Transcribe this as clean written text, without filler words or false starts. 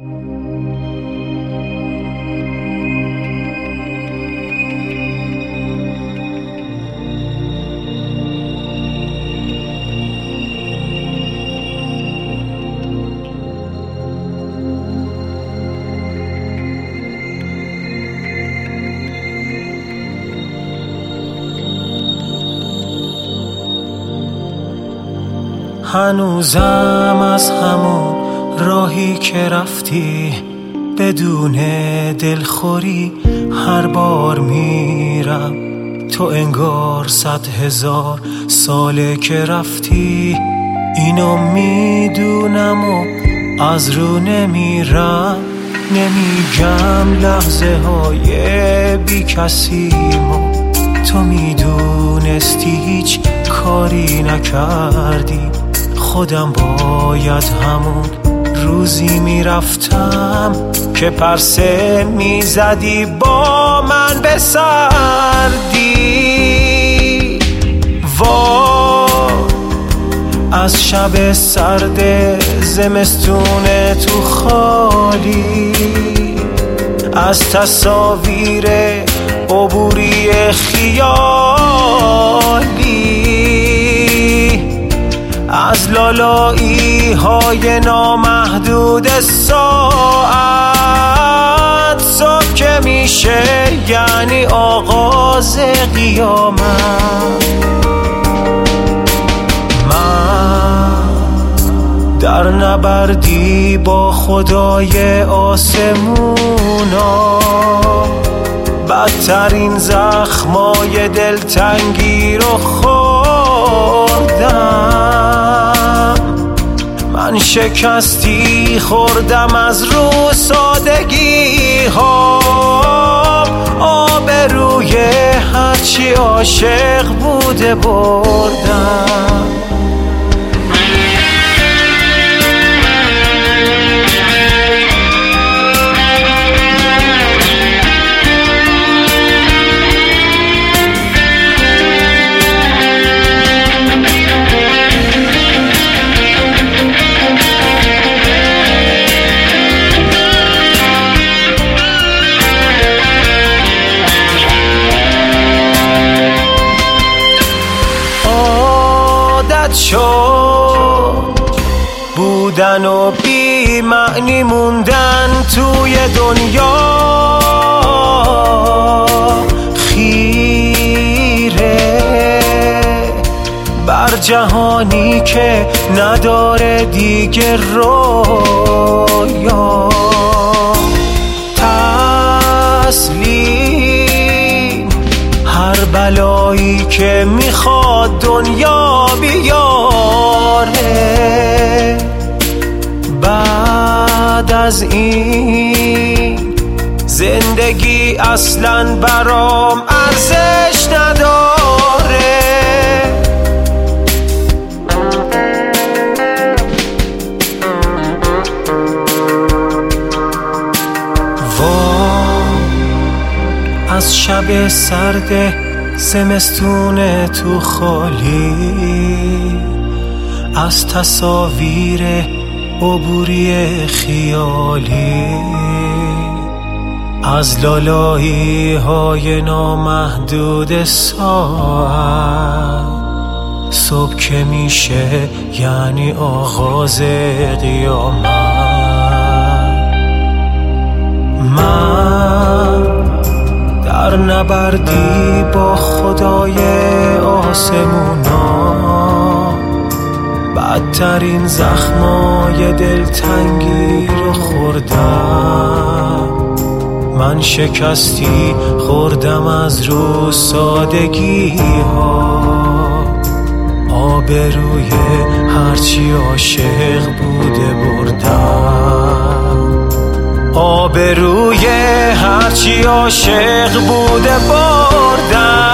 هنوزم از همون راهی که رفتی بدون دلخوری هر بار میرم. تو انگار 100,000 ساله که رفتی، اینو میدونم و از رو نمیرم. نمیگم لحظه های بی کسیمو تو میدونستی هیچ کاری نکردی. خودم باید همون روزی میرفتم که پرسه میزدی با من به سردی. وای از شب سرد زمستون تو خالی، از تصاویر عبوری خیالی، از لالایی های نامحدود ساعت. صبح که میشه یعنی آغاز قیامت. من در نبردی با خدای آسمونا، بدترین زخمای دلتنگی رو خوردم. من شکستی خوردم از رو سادگی ها، آبروی هرچی عاشق بوده بردم. شد بودن و بی معنی موندن توی دنیا، خیره بر جهانی که نداره دیگه رویا. تسلیم هر بلایی که میخواد دنیا بیاره. بعد از این زندگی اصلاً برام ارزش نداره. از شب سرد زمستون تو خالی، از تصاویر عبوری خیالی، از لالایی های نامحدود ساعت. صبح که میشه یعنی آغاز قیامت. من در نبردی با خدای آسمونا، بدترین زخمای دلتنگی رو خوردم. من شکستی خوردم از رو سادگی ها، آبروی هرچی عاشق بوده بردم. آبروی هرچی عاشق بوده بردم.